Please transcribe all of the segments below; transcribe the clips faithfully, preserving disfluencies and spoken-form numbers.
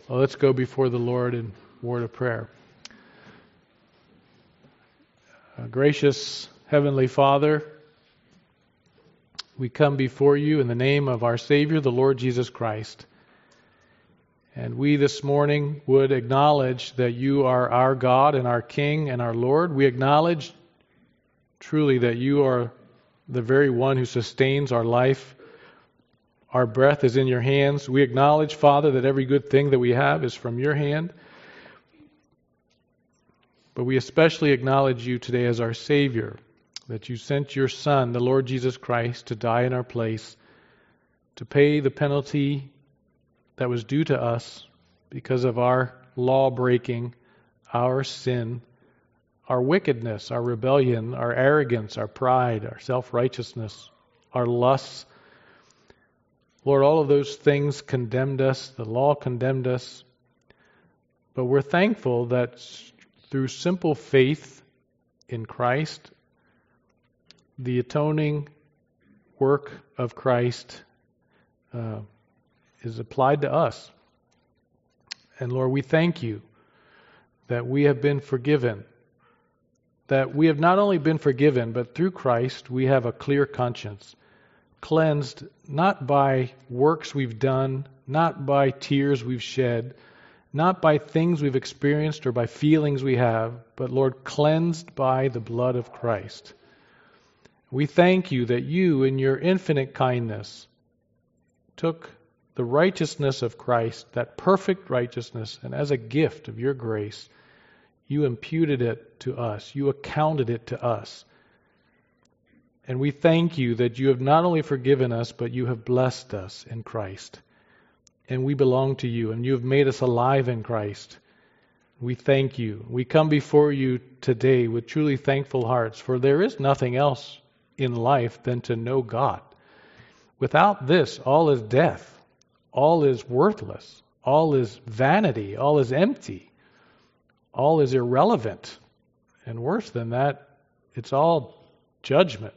Well, let's go before the Lord in word of prayer. Uh, gracious Heavenly Father, we come before you in the name of our Savior, the Lord Jesus Christ. And we this morning would acknowledge that you are our God and our King and our Lord. We acknowledge truly that you are the very one who sustains our life. Our breath is in your hands. We acknowledge, Father, that every good thing that we have is from your hand. But we especially acknowledge you today as our Savior, that you sent your Son, the Lord Jesus Christ, to die in our place, to pay the penalty that was due to us because of our law-breaking, our sin, our wickedness, our rebellion, our arrogance, our pride, our self-righteousness, our lusts. Lord, all of those things condemned us. The law condemned us. But we're thankful that through simple faith in Christ, the atoning work of Christ uh, is applied to us. And Lord, we thank you that we have been forgiven. That we have not only been forgiven, but through Christ we have a clear conscience. Cleansed not by works we've done, not by tears we've shed, not by things we've experienced or by feelings we have, but Lord, cleansed by the blood of Christ. We thank you that you, in your infinite kindness, took the righteousness of Christ, that perfect righteousness, and as a gift of your grace, you imputed it to us. You accounted it to us. And we thank you that you have not only forgiven us, but you have blessed us in Christ. And we belong to you, and you have made us alive in Christ. We thank you. We come before you today with truly thankful hearts, for there is nothing else in life than to know God. Without this, all is death. All is worthless. All is vanity. All is empty. All is irrelevant. And worse than that, it's all judgment.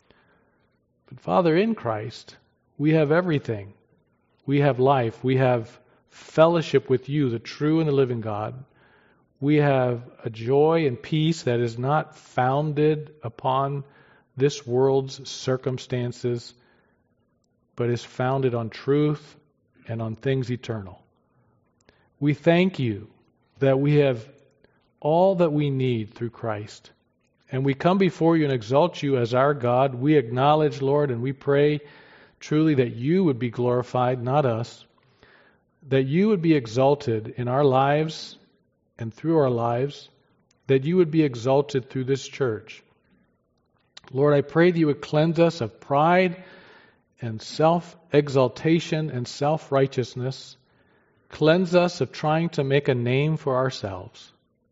But Father, in Christ, we have everything. We have life. We have fellowship with you, the true and the living God. We have a joy and peace that is not founded upon this world's circumstances, but is founded on truth and on things eternal. We thank you that we have all that we need through Christ. And we come before you and exalt you as our God. We acknowledge, Lord, and we pray truly that you would be glorified, not us. That you would be exalted in our lives and through our lives. That you would be exalted through this church. Lord, I pray that you would cleanse us of pride and self-exaltation and self-righteousness. Cleanse us of trying to make a name for ourselves.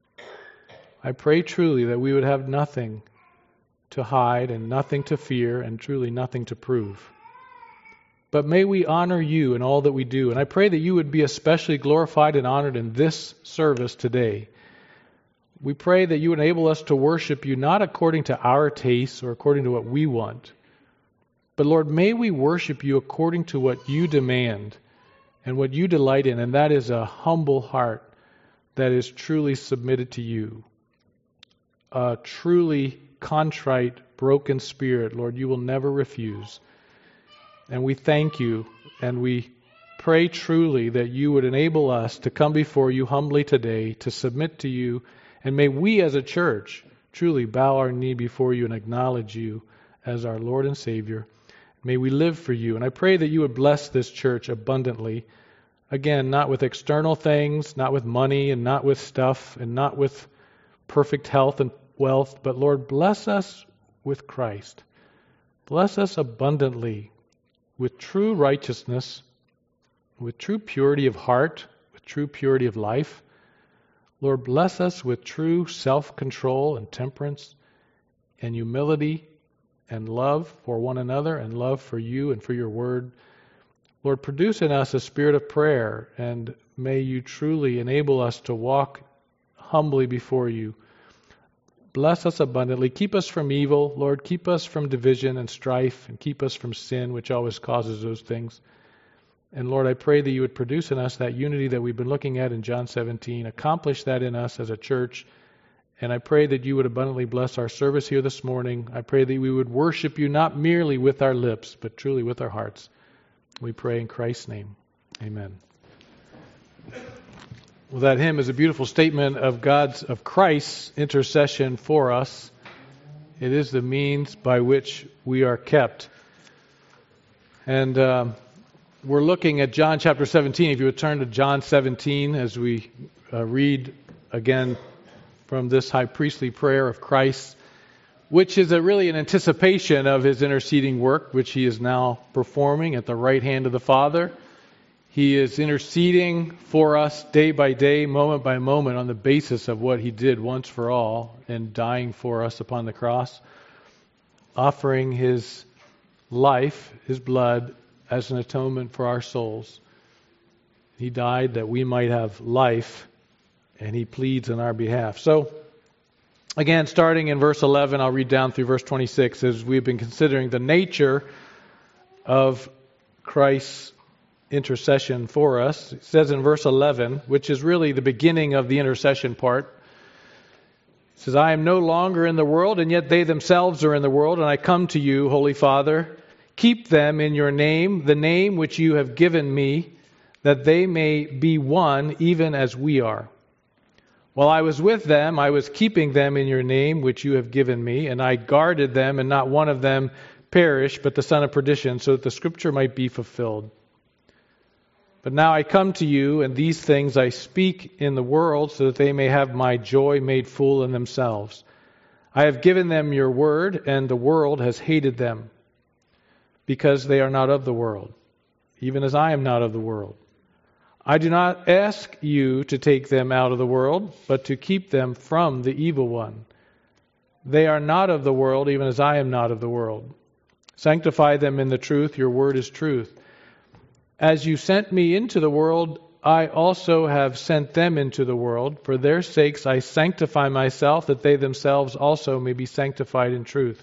I pray truly that we would have nothing to hide and nothing to fear and truly nothing to prove. But may we honor you in all that we do. And I pray that you would be especially glorified and honored in this service today. We pray that you enable us to worship you not according to our tastes or according to what we want. But Lord, may we worship you according to what you demand and what you delight in. And that is a humble heart that is truly submitted to you. A truly contrite, broken spirit, Lord, you will never refuse. And we thank you, and we pray truly that you would enable us to come before you humbly today, to submit to you, and may we as a church truly bow our knee before you and acknowledge you as our Lord and Savior. May we live for you. And I pray that you would bless this church abundantly. Again, not with external things, not with money, and not with stuff, and not with perfect health and wealth, but Lord, bless us with Christ. Bless us abundantly with true righteousness, with true purity of heart, with true purity of life. Lord, bless us with true self-control and temperance and humility and love for one another and love for you and for your word. Lord, produce in us a spirit of prayer, and may you truly enable us to walk humbly before you. Bless us abundantly. Keep us from evil, Lord. Keep us from division and strife, and keep us from sin, which always causes those things. And Lord, I pray that you would produce in us that unity that we've been looking at in John seventeen, accomplish that in us as a church. And I pray that you would abundantly bless our service here this morning. I pray that we would worship you not merely with our lips, but truly with our hearts. We pray in Christ's name. Amen. Well, that hymn is a beautiful statement of God's, of Christ's intercession for us. It is the means by which we are kept. And um, we're looking at John chapter seventeen. If you would turn to John seventeen as we uh, read again from this high priestly prayer of Christ, which is a, really an anticipation of his interceding work, which he is now performing at the right hand of the Father. He is interceding for us day by day, moment by moment, on the basis of what he did once for all and dying for us upon the cross, offering his life, his blood, as an atonement for our souls. He died that we might have life, and he pleads on our behalf. So, again, starting in verse eleven, I'll read down through verse twenty-six as we've been considering the nature of Christ's intercession for us. It says in verse eleven, which is really the beginning of the intercession part, it says, I am no longer in the world, and yet they themselves are in the world, and I come to you, Holy Father. Keep them in your name, the name which you have given me, that they may be one, even as we are. While I was with them, I was keeping them in your name, which you have given me, and I guarded them, and not one of them perished, but the son of perdition, so that the scripture might be fulfilled. But now I come to you, and these things I speak in the world, so that they may have my joy made full in themselves. I have given them your word, and the world has hated them, because they are not of the world, even as I am not of the world. I do not ask you to take them out of the world, but to keep them from the evil one. They are not of the world, even as I am not of the world. Sanctify them in the truth. Your word is truth. As you sent me into the world, I also have sent them into the world. For their sakes I sanctify myself, that they themselves also may be sanctified in truth.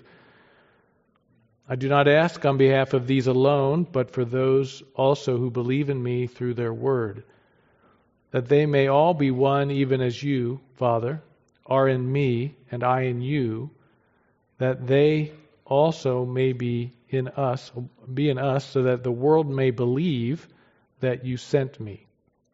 I do not ask on behalf of these alone, but for those also who believe in me through their word, that they may all be one, even as you, Father, are in me and I in you, that they also may be in us, be in us, so that the world may believe that you sent me.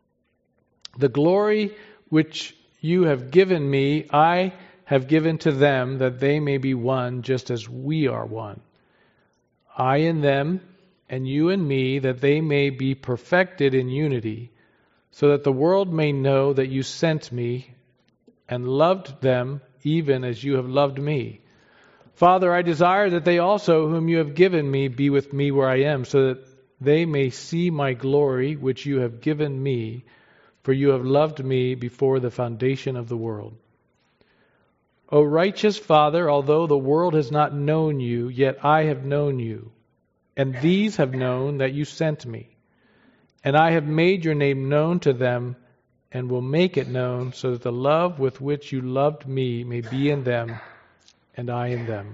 The glory which you have given me, I have given to them, that they may be one, just as we are one. I in them, and you in me, that they may be perfected in unity, so that the world may know that you sent me and loved them even as you have loved me. Father, I desire that they also, whom you have given me, be with me where I am, so that they may see my glory which you have given me, for you have loved me before the foundation of the world. O righteous Father, although the world has not known you, yet I have known you, and these have known that you sent me. And I have made your name known to them, and will make it known, so that the love with which you loved me may be in them, and I in them.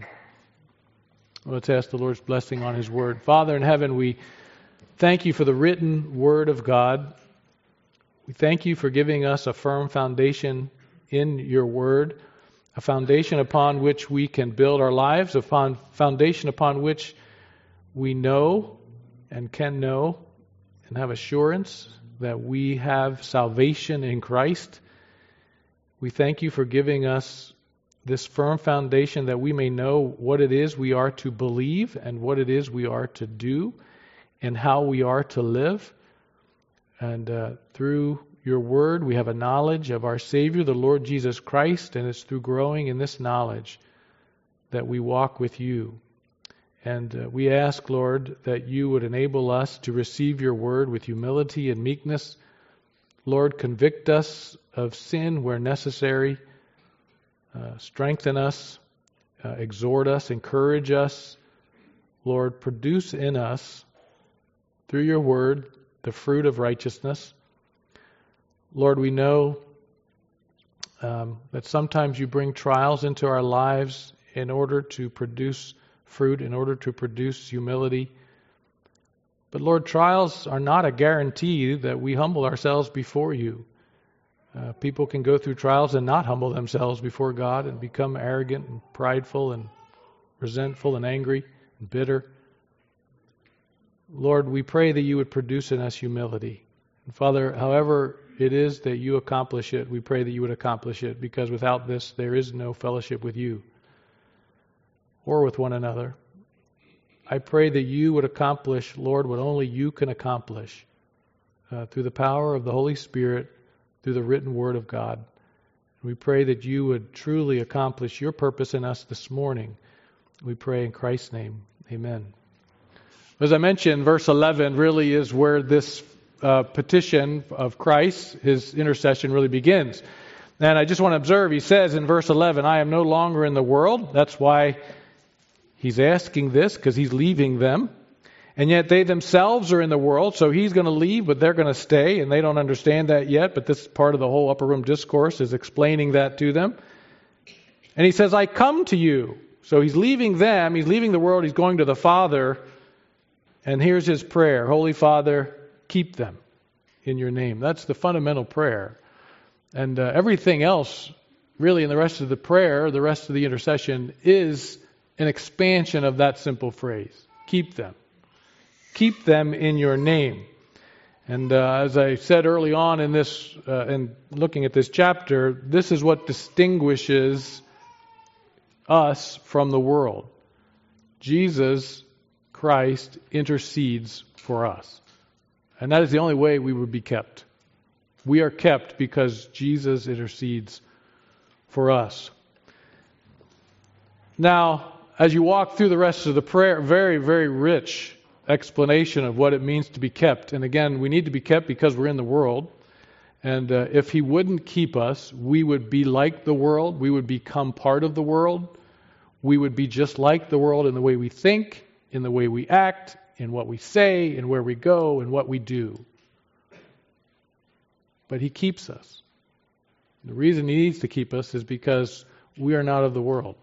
Let's ask the Lord's blessing on his word. Father in heaven, we thank you for the written word of God. We thank you for giving us a firm foundation in your word, a foundation upon which we can build our lives, a foundation upon which we know and can know and have assurance that we have salvation in Christ. We thank you for giving us this firm foundation that we may know what it is we are to believe and what it is we are to do and how we are to live. And uh, through your word, we have a knowledge of our Savior, the Lord Jesus Christ, and it's through growing in this knowledge that we walk with you. And uh, we ask, Lord, that you would enable us to receive your word with humility and meekness. Lord, convict us of sin where necessary. Uh, strengthen us, uh, exhort us, encourage us. Lord, produce in us, through your word, the fruit of righteousness. Lord, we know um, that sometimes you bring trials into our lives in order to produce fruit, in order to produce humility. But Lord, trials are not a guarantee that we humble ourselves before you. Uh, people can go through trials and not humble themselves before God and become arrogant and prideful and resentful and angry and bitter. Lord, we pray that you would produce in us humility. And Father, however it is that you accomplish it, we pray that you would accomplish it, because without this there is no fellowship with you or with one another. I pray that you would accomplish, Lord, what only you can accomplish uh, through the power of the Holy Spirit, through the written Word of God. We pray that you would truly accomplish your purpose in us this morning. We pray in Christ's name. Amen. As I mentioned, verse eleven really is where this uh, petition of Christ, his intercession, really begins. And I just want to observe, he says in verse eleven, I am no longer in the world. That's why he's asking this, because he's leaving them. And yet they themselves are in the world, so he's going to leave, but they're going to stay, and they don't understand that yet, but this part of the whole upper room discourse is explaining that to them. And he says, I come to you. So he's leaving them, he's leaving the world, he's going to the Father, and here's his prayer. Holy Father, keep them in your name. That's the fundamental prayer. And uh, everything else, really in the rest of the prayer, the rest of the intercession, is an expansion of that simple phrase. Keep them. Keep them in your name. And uh, as I said early on in this, uh, in looking at this chapter, this is what distinguishes us from the world. Jesus Christ intercedes for us. And that is the only way we would be kept. We are kept because Jesus intercedes for us. Now, as you walk through the rest of the prayer, very, very rich explanation of what it means to be kept. And again, we need to be kept because we're in the world. And uh, if he wouldn't keep us, we would be like the world. We would become part of the world. We would be just like the world in the way we think, in the way we act, in what we say, in where we go, and what we do. But he keeps us. The reason he needs to keep us is because we are not of the world.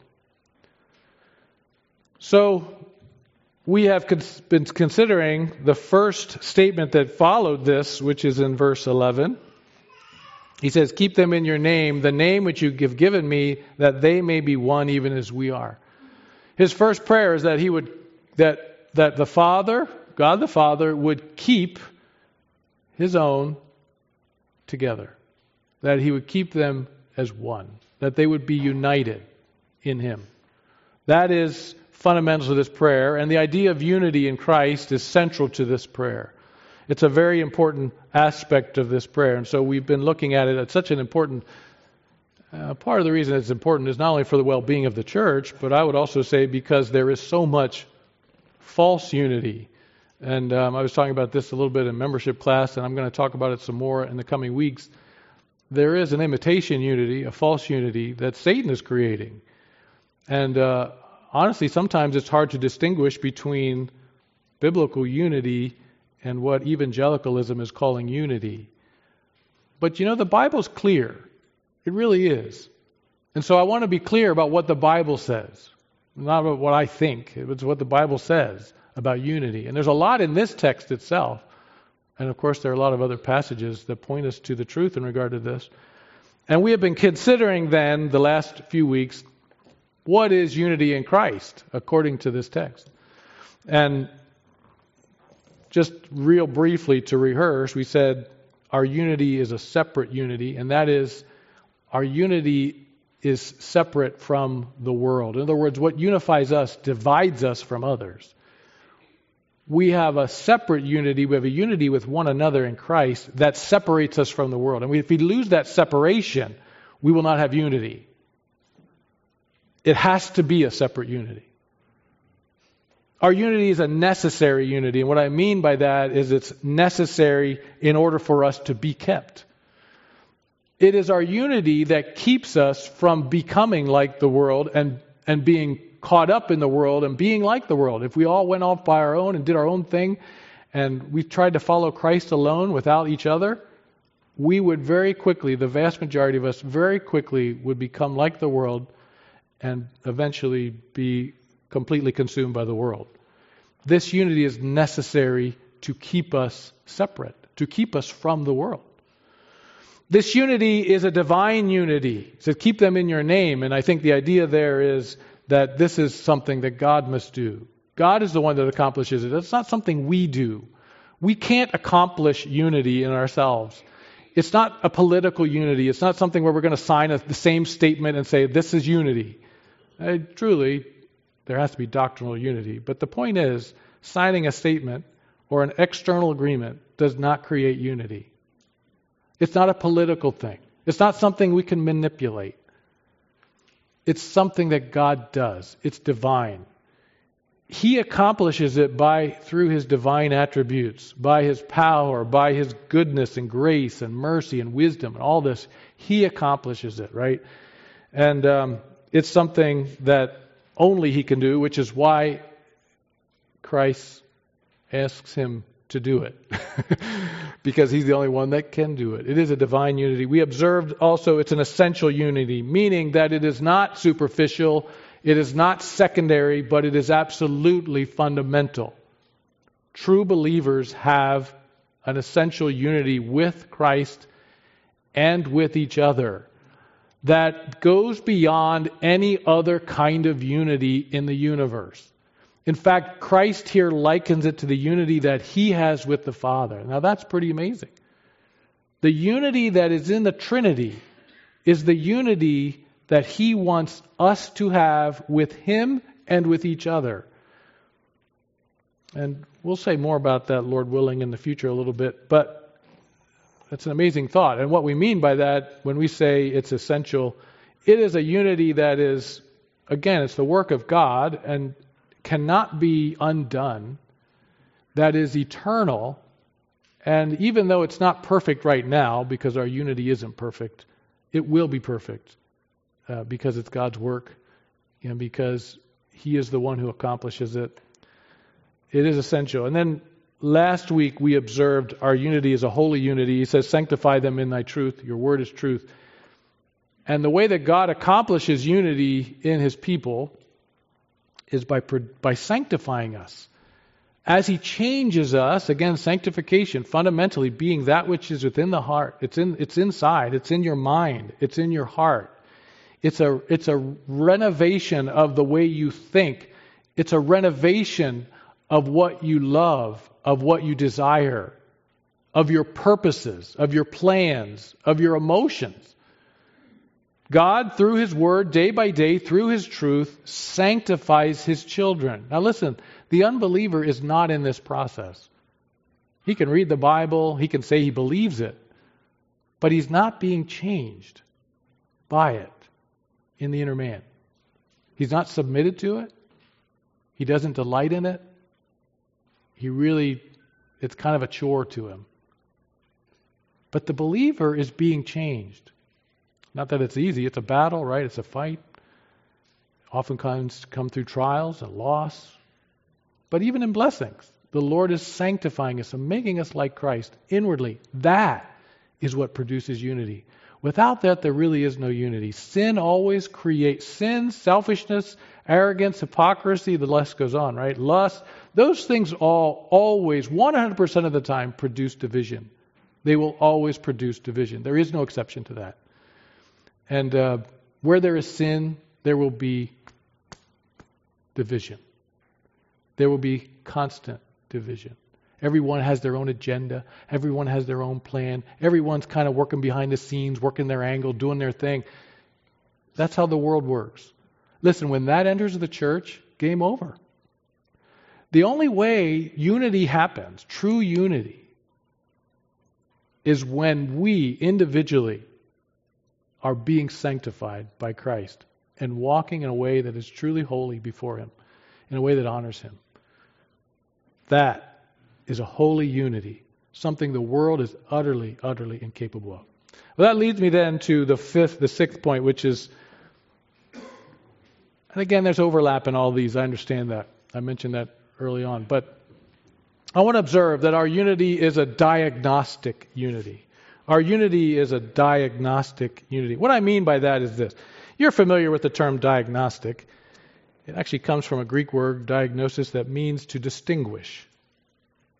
So, we have been considering the first statement that followed this, which is in verse eleven. He says, keep them in your name, the name which you have given me, that they may be one even as we are. His first prayer is that he would, that, that the Father, God the Father, would keep his own together. That he would keep them as one. That they would be united in him. That is fundamental to this prayer, and the idea of unity in Christ is central to this prayer. It's a very important aspect of this prayer, and so we've been looking at it at such an important uh, part of the reason it's important is not only for the well-being of the church, but I would also say because there is so much false unity. And um, I was talking about this a little bit in membership class, and I'm going to talk about it some more in the coming weeks. There is an imitation unity, a false unity that Satan is creating. And uh, honestly, sometimes it's hard to distinguish between biblical unity and what evangelicalism is calling unity. But you know, the Bible's clear. It really is. And so I want to be clear about what the Bible says. Not about what I think. It's what the Bible says about unity. And there's a lot in this text itself. And of course, there are a lot of other passages that point us to the truth in regard to this. And we have been considering then, the last few weeks, what is unity in Christ, according to this text? And just real briefly to rehearse, we said our unity is a separate unity, and that is our unity is separate from the world. In other words, what unifies us divides us from others. We have a separate unity, we have a unity with one another in Christ that separates us from the world. And if we lose that separation, we will not have unity. It has to be a separate unity. Our unity is a necessary unity, and what I mean by that is it's necessary in order for us to be kept. It is our unity that keeps us from becoming like the world and, and being caught up in the world and being like the world. If we all went off by our own and did our own thing and we tried to follow Christ alone without each other, we would very quickly, the vast majority of us very quickly would become like the world and eventually be completely consumed by the world. This unity is necessary to keep us separate, to keep us from the world. This unity is a divine unity. It says, keep them in your name. And I think the idea there is that this is something that God must do. God is the one that accomplishes it. It's not something we do. We can't accomplish unity in ourselves. It's not a political unity. It's not something where we're going to sign a, the same statement and say, this is unity. Uh, truly, there has to be doctrinal unity. But the point is, signing a statement or an external agreement does not create unity. It's not a political thing. It's not something we can manipulate. It's something that God does. It's divine. He accomplishes it by through His divine attributes, by His power, by His goodness and grace and mercy and wisdom and all this. He accomplishes it, right? And um, it's something that only He can do, which is why Christ asks Him to do it. Because He's the only one that can do it. It is a divine unity. We observed also it's an essential unity, meaning that it is not superficial, it is not secondary, but it is absolutely fundamental. True believers have an essential unity with Christ and with each other that goes beyond any other kind of unity in the universe. In fact, Christ here likens it to the unity that He has with the Father. Now that's pretty amazing. The unity that is in the Trinity is the unity that He wants us to have with Him and with each other. And we'll say more about that, Lord willing, in the future a little bit. But that's an amazing thought. And what we mean by that, when we say it's essential, it is a unity that is, again, it's the work of God and cannot be undone, that is eternal, and even though it's not perfect right now, because our unity isn't perfect, it will be perfect, uh, because it's God's work, and because He is the one who accomplishes it. It is essential. And then last week we observed our unity is a holy unity. He says, sanctify them in thy truth, your word is truth. And the way that God accomplishes unity in His people is by by sanctifying us. As He changes us, again, sanctification, fundamentally being that which is within the heart. It's in it's inside, it's in your mind, it's in your heart. It's a it's a renovation of the way you think. It's a renovation of what you love, of what you desire, of your purposes, of your plans, of your emotions. God, through His Word, day by day, through His truth, sanctifies His children. Now listen, the unbeliever is not in this process. He can read the Bible, he can say he believes it, but he's not being changed by it in the inner man. He's not submitted to it. He doesn't delight in it. He really, it's kind of a chore to him. But the believer is being changed. Not that it's easy. It's a battle, right? It's a fight. Often comes come through trials and loss. But even in blessings, the Lord is sanctifying us and making us like Christ inwardly. That is what produces unity. Without that, there really is no unity. Sin always creates sin, selfishness, arrogance, hypocrisy. The list goes on, right? Lust. Those things all always, one hundred percent of the time, produce division. They will always produce division. There is no exception to that. And uh, where there is sin, there will be division. There will be constant division. Everyone has their own agenda. Everyone has their own plan. Everyone's kind of working behind the scenes, working their angle, doing their thing. That's how the world works. Listen, when that enters the church, game over. The only way unity happens, true unity, is when we individually are being sanctified by Christ and walking in a way that is truly holy before Him, in a way that honors Him. That is a holy unity, something the world is utterly, utterly incapable of. Well, that leads me then to the fifth, the sixth point, which is, and again, there's overlap in all these. I understand that. I mentioned that early on. But I want to observe that our unity is a diagnostic unity. Our unity is a diagnostic unity. What I mean by that is this. You're familiar with the term diagnostic. It actually comes from a Greek word, diagnosis, that means to distinguish.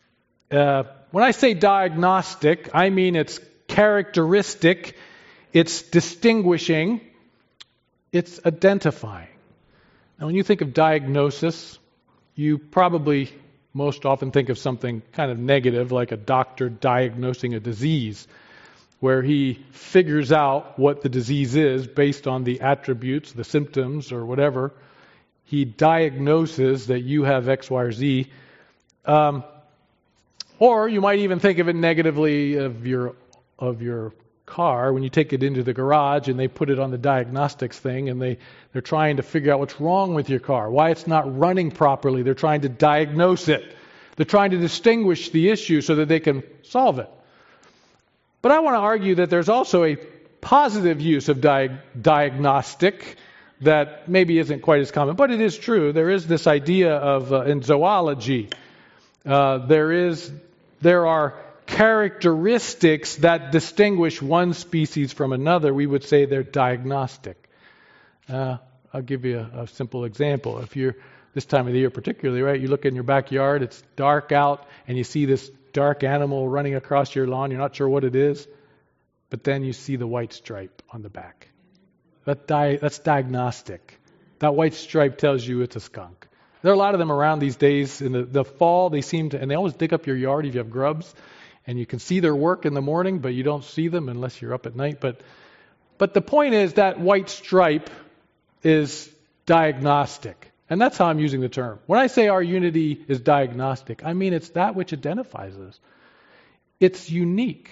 Uh, when I say diagnostic, I mean it's characteristic, it's distinguishing, it's identifying. Now, when you think of diagnosis, you probably most often think of something kind of negative, like a doctor diagnosing a disease, where he figures out what the disease is based on the attributes, the symptoms, or whatever. He diagnoses that you have X, Y, or Z. Um, or you might even think of it negatively of your of your car when you take it into the garage and they put it on the diagnostics thing and they, they're trying to figure out what's wrong with your car, why it's not running properly. They're trying to diagnose it. They're trying to distinguish the issue so that they can solve it. But I want to argue that there's also a positive use of di- diagnostic that maybe isn't quite as common, but it is true. There is this idea of, uh, in zoology, uh, there is, there are characteristics that distinguish one species from another. We would say they're diagnostic. Uh, I'll give you a, a simple example. If you're this time of the year particularly, right, you look in your backyard, it's dark out, and you see this dark animal running across your lawn. You're not sure what it is, but then you see the white stripe on the back. That di- that's diagnostic. That white stripe tells you it's a skunk. There are a lot of them around these days. In the, the fall, they seem to, and they always dig up your yard if you have grubs, and you can see their work in the morning, but you don't see them unless you're up at night. But, but the point is that white stripe is diagnostic. And that's how I'm using the term. When I say our unity is diagnostic, I mean it's that which identifies us. It's unique.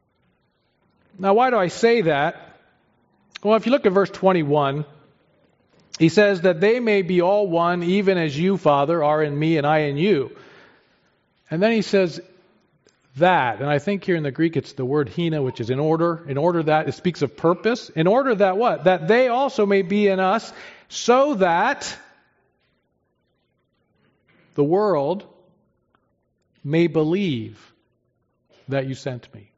Now, why do I say that? Well, if you look at verse twenty-one, he says that they may be all one, even as you, Father, are in me and I in you. And then he says that, and I think here in the Greek it's the word hina, which is in order. In order that, it speaks of purpose. In order that what? That they also may be in us, so that the world may believe that you sent me.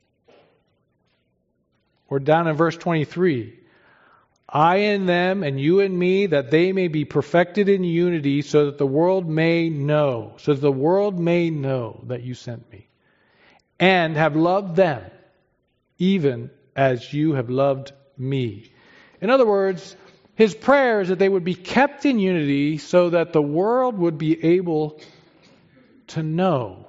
Or down in verse twenty-three, I in them and you in me, that they may be perfected in unity, so that the world may know, so that the world may know that you sent me, and have loved them, even as you have loved me. In other words, his prayer is that they would be kept in unity so that the world would be able to know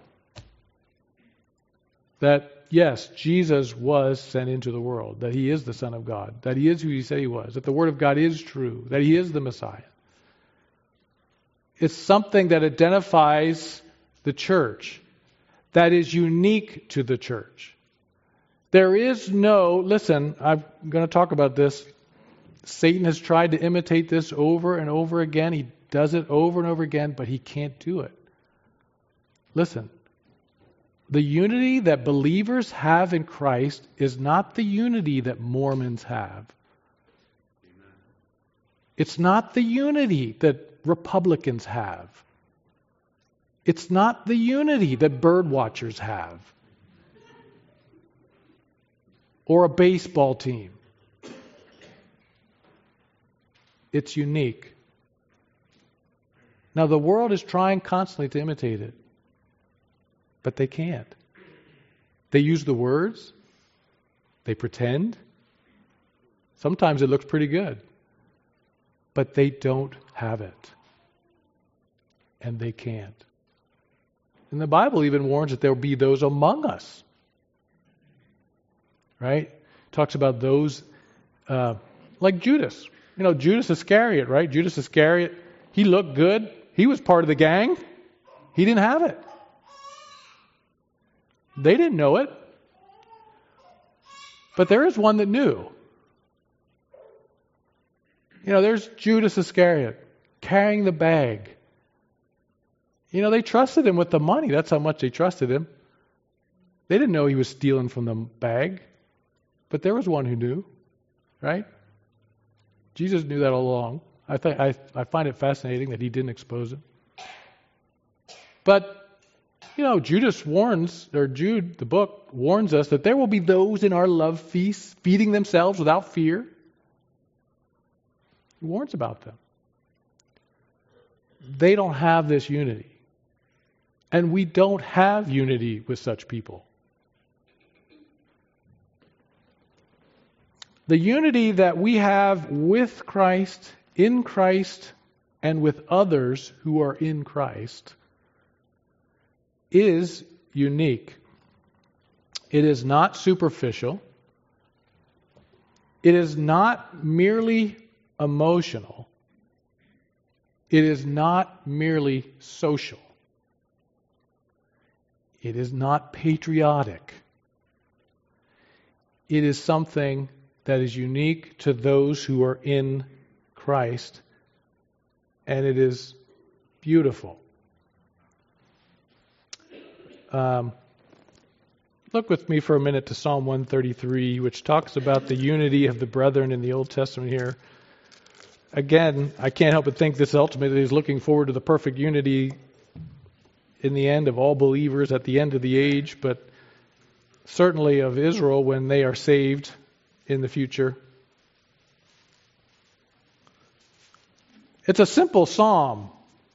that, yes, Jesus was sent into the world, that he is the Son of God, that he is who he said he was, that the Word of God is true, that he is the Messiah. It's something that identifies the church, that is unique to the church. There is no, listen, I'm going to talk about this. Satan has tried to imitate this over and over again. He does it over and over again, but he can't do it. Listen, the unity that believers have in Christ is not the unity that Mormons have. It's not the unity that Republicans have. It's not the unity that bird watchers have. Or a baseball team. It's unique. Now the world is trying constantly to imitate it. But they can't. They use the words. They pretend. Sometimes it looks pretty good. But they don't have it. And they can't. And the Bible even warns that there will be those among us. Right? It talks about those uh, like Judas. You know, Judas Iscariot, right? Judas Iscariot, he looked good. He was part of the gang. He didn't have it. They didn't know it. But there is one that knew. You know, there's Judas Iscariot carrying the bag. You know, they trusted him with the money. That's how much they trusted him. They didn't know he was stealing from the bag. But there was one who knew, right? Jesus knew that all along. I, th- I, I find it fascinating that he didn't expose it. But you know, Judas warns, or Jude, the book, warns us that there will be those in our love feasts feeding themselves without fear. He warns about them. They don't have this unity. And we don't have unity with such people. The unity that we have with Christ, in Christ, and with others who are in Christ is unique. It is not superficial. It is not merely emotional. It is not merely social. It is not patriotic. It is something that is unique to those who are in Christ, and it is beautiful. Um, look with me for a minute to Psalm one thirty-three, which talks about the unity of the brethren in the Old Testament here. Again, I can't help but think this ultimately is looking forward to the perfect unity in the end of all believers at the end of the age, but certainly of Israel when they are saved in the future. It's a simple psalm.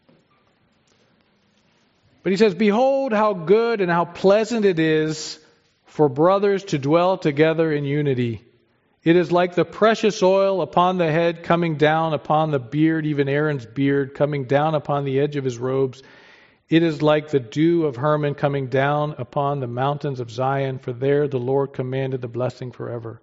But he says, "Behold how good and how pleasant it is for brothers to dwell together in unity. It is like the precious oil upon the head coming down upon the beard, even Aaron's beard, coming down upon the edge of his robes. It is like the dew of Hermon coming down upon the mountains of Zion, for there the Lord commanded the blessing forever."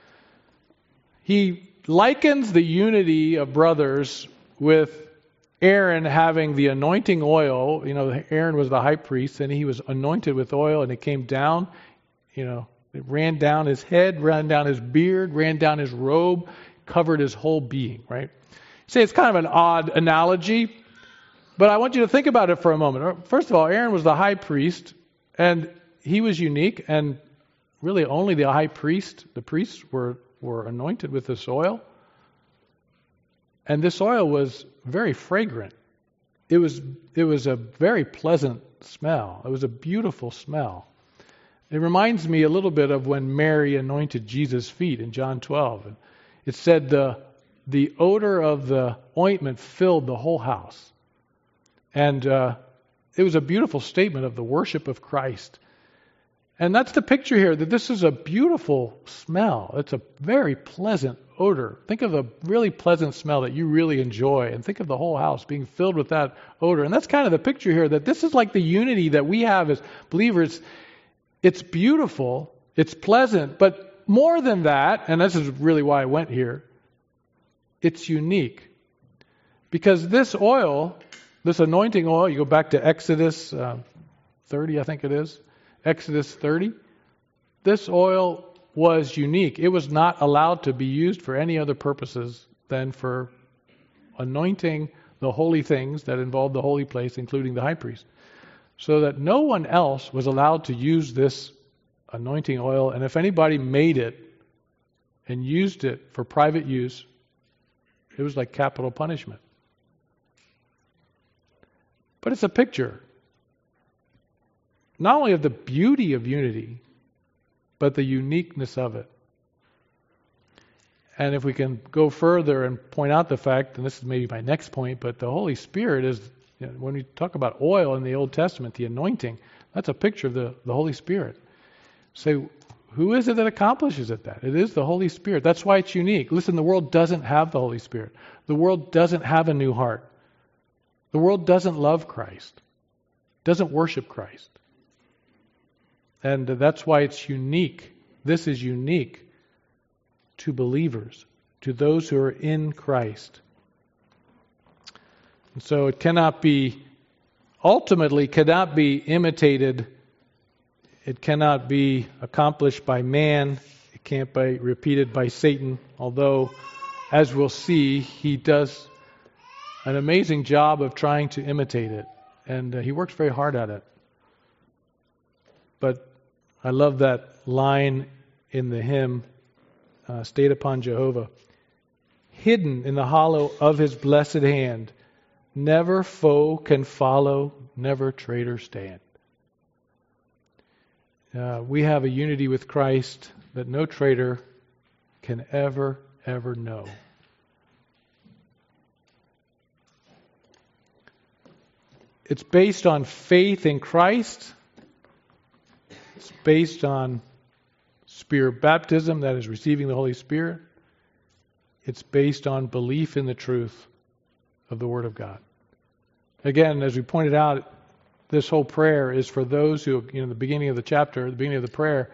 He likens the unity of brothers with Aaron having the anointing oil. You know, Aaron was the high priest, and he was anointed with oil, and it came down, you know, it ran down his head, ran down his beard, ran down his robe, covered his whole being, right? Say it's kind of an odd analogy, but I want you to think about it for a moment. First of all, Aaron was the high priest, and he was unique, and really only the high priest, the priests were, were anointed with this oil. And this oil was very fragrant. It was it was a very pleasant smell. It was a beautiful smell. It reminds me a little bit of when Mary anointed Jesus' feet in John twelve. It said the the odor of the ointment filled the whole house. And uh, it was a beautiful statement of the worship of Christ. And that's the picture here, that this is a beautiful smell. It's a very pleasant odor. Think of a really pleasant smell that you really enjoy, and think of the whole house being filled with that odor. And that's kind of the picture here, that this is like the unity that we have as believers. It's beautiful, it's pleasant, but more than that, and this is really why I went here, it's unique. Because this oil, this anointing oil, you go back to Exodus uh, thirty, I think it is, Exodus thirty, this oil was unique. It was not allowed to be used for any other purposes than for anointing the holy things that involved the holy place, including the high priest. So that no one else was allowed to use this anointing oil, and if anybody made it and used it for private use, it was like capital punishment. But it's a picture not only of the beauty of unity, but the uniqueness of it. And if we can go further and point out the fact, and this is maybe my next point, but the Holy Spirit is, you know, when we talk about oil in the Old Testament, the anointing, that's a picture of the, the Holy Spirit. So who is it that accomplishes it that? It is the Holy Spirit. That's why it's unique. Listen, the world doesn't have the Holy Spirit. The world doesn't have a new heart. The world doesn't love Christ, doesn't worship Christ. And that's why it's unique. This is unique to believers, to those who are in Christ. And so it cannot be, ultimately cannot be imitated. It cannot be accomplished by man. It can't be repeated by Satan, although, as we'll see, he does an amazing job of trying to imitate it. And uh, he works very hard at it. But I love that line in the hymn, uh, Stayed Upon Jehovah. Hidden in the hollow of his blessed hand, never foe can follow, never traitor stand. Uh, we have a unity with Christ that no traitor can ever, ever know. It's based on faith in Christ. It's based on Spirit baptism, that is receiving the Holy Spirit. It's based on belief in the truth of the Word of God. Again, as we pointed out, this whole prayer is for those who, you know, the beginning of the chapter, the beginning of the prayer,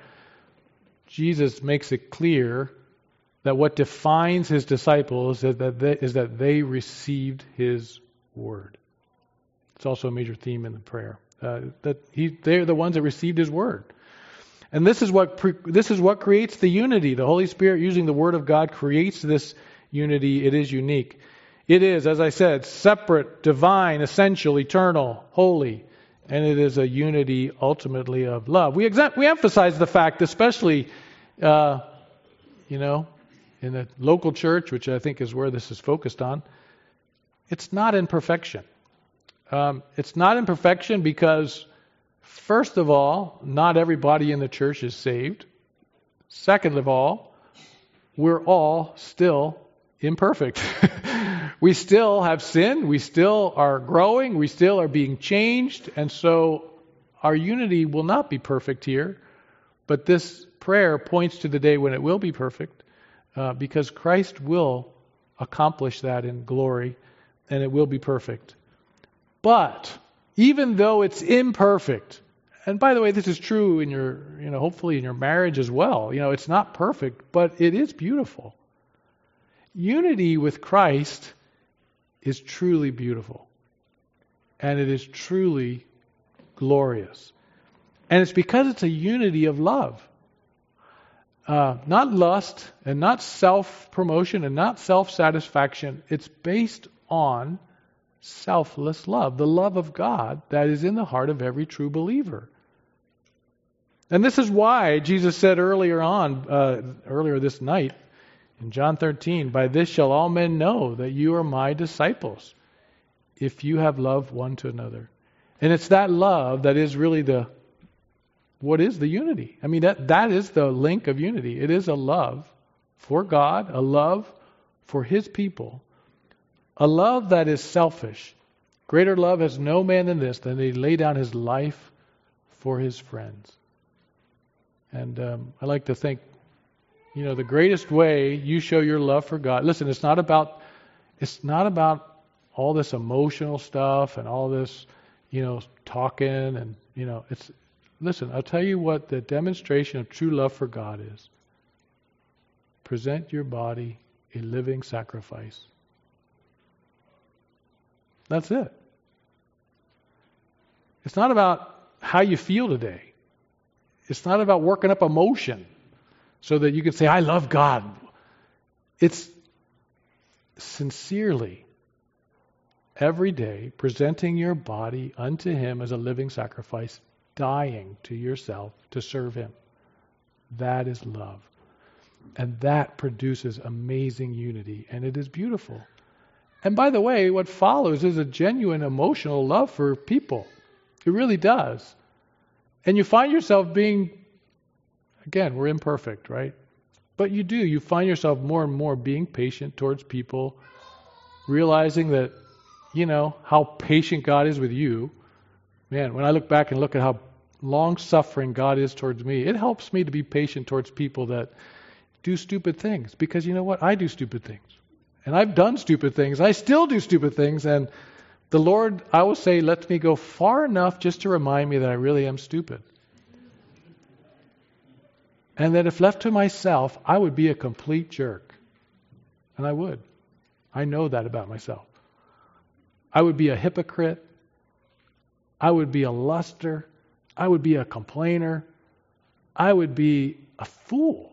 Jesus makes it clear that what defines His disciples is that they, is that they received His Word. It's also a major theme in the prayer. Uh, that he, they're the ones that received His Word. And this is what pre, this is what creates the unity. The Holy Spirit, using the Word of God, creates this unity. It is unique. It is, as I said, separate, divine, essential, eternal, holy. And it is a unity ultimately of love. We exa- we emphasize the fact, especially, uh, you know, in the local church, which I think is where this is focused on, it's not in perfection. Um, it's not in perfection because, first of all, not everybody in the church is saved. Second of all, we're all still imperfect. We still have sin. We still are growing. We still are being changed. And so our unity will not be perfect here. But this prayer points to the day when it will be perfect, uh, because Christ will accomplish that in glory, and it will be perfect. But even though it's imperfect, and by the way, this is true in your, you know, hopefully in your marriage as well. You know, it's not perfect, but it is beautiful. Unity with Christ is truly beautiful. And it is truly glorious. And it's because it's a unity of love. Uh, not lust and not self-promotion and not self-satisfaction. It's based on selfless love, the love of God that is in the heart of every true believer. And this is why Jesus said earlier on, uh, earlier this night, in John thirteen, by this shall all men know that you are my disciples, if you have love one to another. And it's that love that is really the, what is the unity? I mean, that that is the link of unity. It is a love for God, a love for His people, a love that is selfish. Greater love has no man than this, than He lay down His life for His friends. And um, I like to think, you know, the greatest way you show your love for God. Listen, it's not about it's not about all this emotional stuff and all this, you know, talking and, you know, it's listen, I'll tell you what the demonstration of true love for God is. Present your body a living sacrifice. That's it. It's not about how you feel today. It's not about working up emotion so that you can say, I love God. It's sincerely, every day, presenting your body unto Him as a living sacrifice, dying to yourself to serve Him. That is love. And that produces amazing unity, and it is beautiful. And by the way, what follows is a genuine emotional love for people. It really does. And you find yourself being, again, we're imperfect, right? But you do. You find yourself more and more being patient towards people, realizing that, you know, how patient God is with you. Man, when I look back and look at how long-suffering God is towards me, it helps me to be patient towards people that do stupid things. Because you know what? I do stupid things. And I've done stupid things. I still do stupid things. And the Lord, I will say, lets me go far enough just to remind me that I really am stupid. And that if left to myself, I would be a complete jerk. And I would. I know that about myself. I would be a hypocrite. I would be a luster. I would be a complainer. I would be a fool.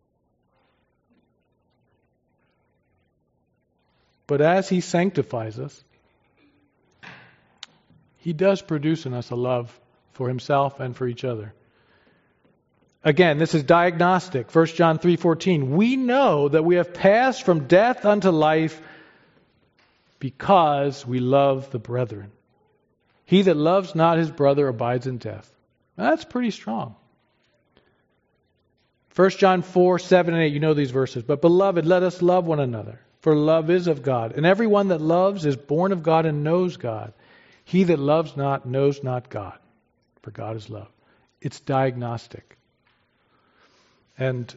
But as He sanctifies us, He does produce in us a love for Himself and for each other. Again, this is diagnostic. First John three fourteen. We know that we have passed from death unto life because we love the brethren. He that loves not his brother abides in death. Now, that's pretty strong. First John four, seven and eight, you know these verses. But beloved, let us love one another, for love is of God. And everyone that loves is born of God and knows God. He that loves not knows not God, for God is love. It's diagnostic. And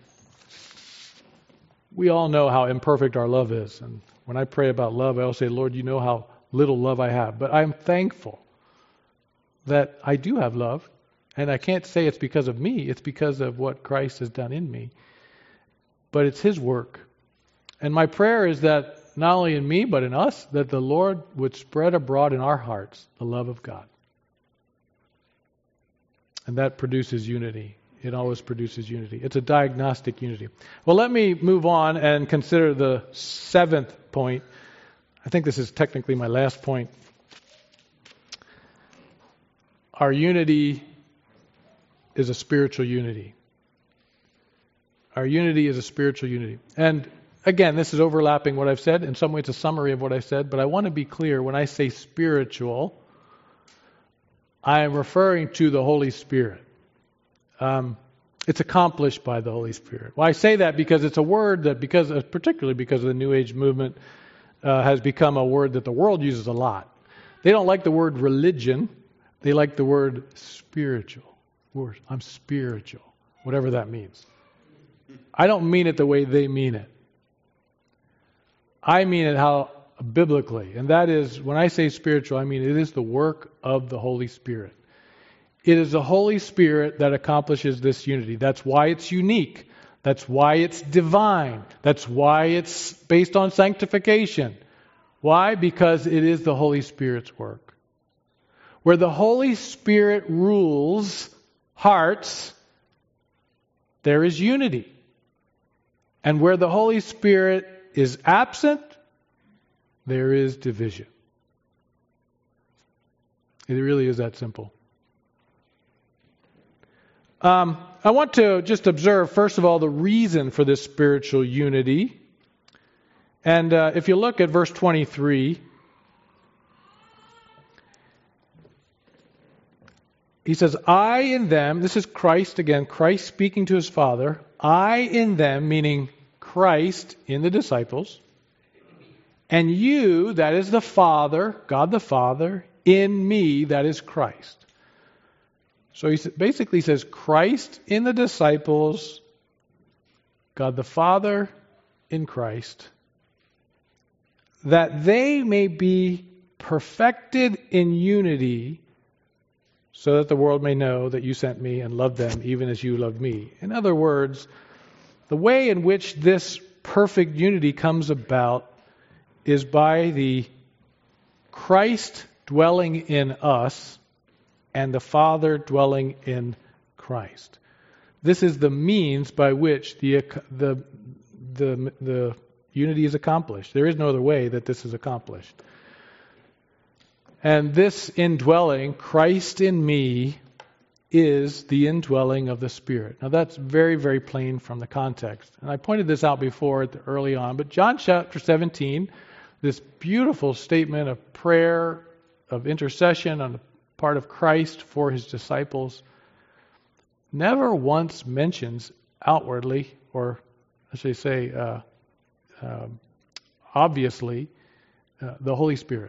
we all know how imperfect our love is. And when I pray about love, I always say, Lord, you know how little love I have. But I'm thankful that I do have love. And I can't say it's because of me. It's because of what Christ has done in me. But it's His work. And my prayer is that not only in me, but in us, that the Lord would spread abroad in our hearts the love of God. And that produces unity. It always produces unity. It's a diagnostic unity. Well, let me move on and consider the seventh point. I think this is technically my last point. Our unity is a spiritual unity. Our unity is a spiritual unity. And again, this is overlapping what I've said. In some ways, it's a summary of what I said. But I want to be clear. When I say spiritual, I am referring to the Holy Spirit. Um, it's accomplished by the Holy Spirit. Well, I say that because it's a word that, because particularly because of the New Age movement, uh, has become a word that the world uses a lot. They don't like the word religion. They like the word spiritual. Word, I'm spiritual, whatever that means. I don't mean it the way they mean it. I mean it how biblically. And that is, when I say spiritual, I mean it is the work of the Holy Spirit. It is the Holy Spirit that accomplishes this unity. That's why it's unique. That's why it's divine. That's why it's based on sanctification. Why? Because it is the Holy Spirit's work. Where the Holy Spirit rules hearts, there is unity. And where the Holy Spirit is absent, there is division. It really is that simple. Um, I want to just observe, first of all, the reason for this spiritual unity. And uh, if you look at verse twenty-three, he says, I in them, this is Christ again, Christ speaking to His Father, I in them, meaning Christ in the disciples, and you, that is the Father, God the Father, in me, that is Christ. So he basically says Christ in the disciples, God the Father in Christ, that they may be perfected in unity, so that the world may know that you sent me and loved them even as you loved me. In other words, the way in which this perfect unity comes about is by the Christ dwelling in us and the Father dwelling in Christ. This is the means by which the the the the unity is accomplished. There is no other way that this is accomplished. And this indwelling, Christ in me, is the indwelling of the Spirit. Now that's very, very plain from the context. And I pointed this out before early on, but John chapter seventeen, this beautiful statement of prayer, of intercession on the part of Christ for His disciples, never once mentions outwardly, or I should say uh, uh, obviously, uh, the Holy Spirit.